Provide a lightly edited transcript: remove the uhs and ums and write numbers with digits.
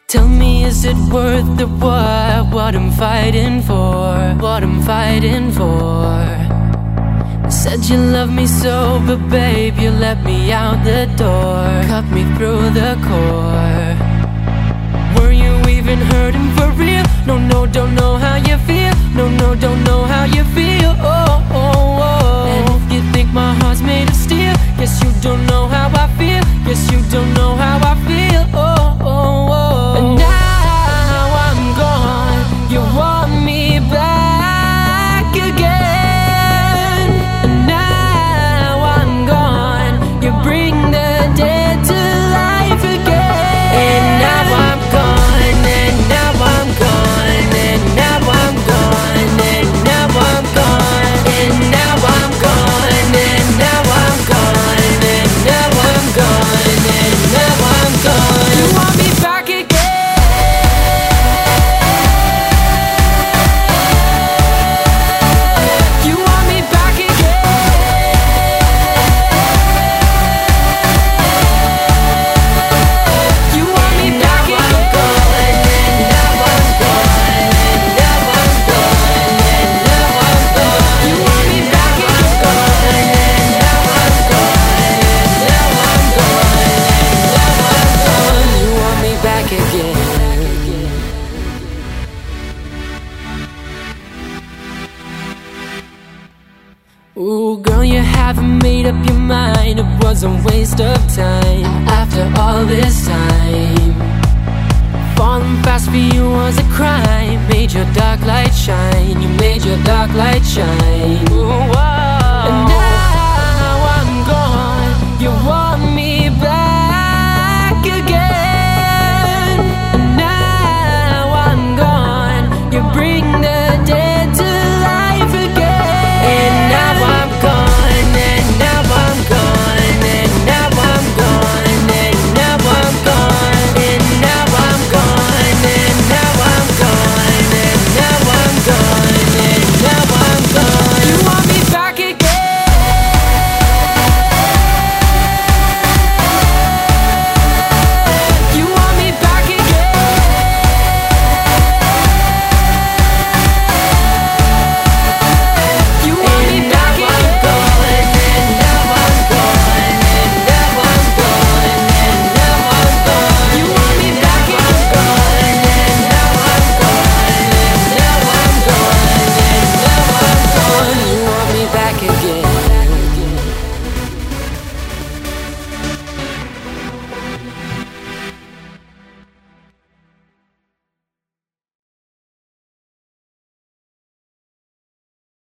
Tell me, is it worth the what I'm fighting for? What I'm fighting for? You said you love me so, but babe, you let me out the door, cut me through the core. Were you even hurting for real? No, no, don't know how you feel. No, no, don't know how you feel. Oh, oh, oh. And if you think my heart's made of steel, guess you don't know how I feel. Guess you don't know how I feel. Oh, oh, oh. And now I'm gone, you want me back again. And now I'm gone, you bring the dead to life again. And now I'm gone, and now I'm gone, and now I'm gone, and now I'm gone, and now I'm gone, and now I'm gone, and now I'm gone, and now I'm gone. You want me back again? You want me back again? You want me back again? And now I'm gone, and now I'm gone, and now I'm gone. You want me back again? And now I'm gone, and now I'm gone, and now I'm gone. You want me back again? Ooh, girl, you haven't made up your mind. It was a waste of time. After all this time, falling fast for you was a crime. Made your dark light shine. You made your dark light shine. Ooh,